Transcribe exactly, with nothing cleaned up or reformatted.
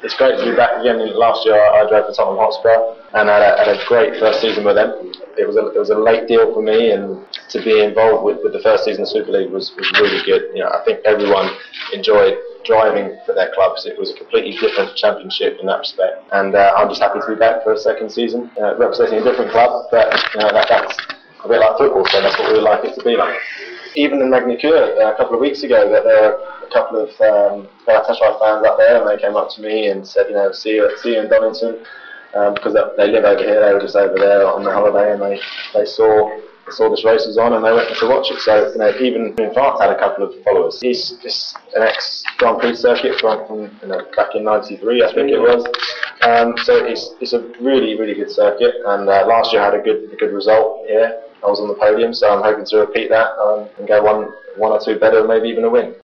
it's great to be back again. Last year I, I drove for Tottenham Hotspur and had a, had a great first season with them. It was a it was a late deal for me, and to be involved with, with the first season of Super League was, was really good. You know, I think everyone enjoyed driving for their clubs. It was a completely different championship in that respect, and uh, I'm just happy to be back for a second season, uh, representing a different club. But you know, that, that's a bit like football, so that's what we would like it to be like. Even in Magny-Cours uh, a couple of weeks ago, that there were a couple of um, Galatasaray fans up there, and they came up to me and said, you know, see you, see you in Donington, um, because they live over here. They were just over there on their holiday, and they, they saw saw this race was on, and they went to watch it. So you know, even in France, had a couple of followers. He's, he's an ex Grand Prix circuit from, from you know, back in ninety-three, I think it was. Um, so it's it's a really really good circuit, and uh, last year had a good a good result here. I was on the podium, so I'm hoping to repeat that um, and go one one or two better, maybe even a win.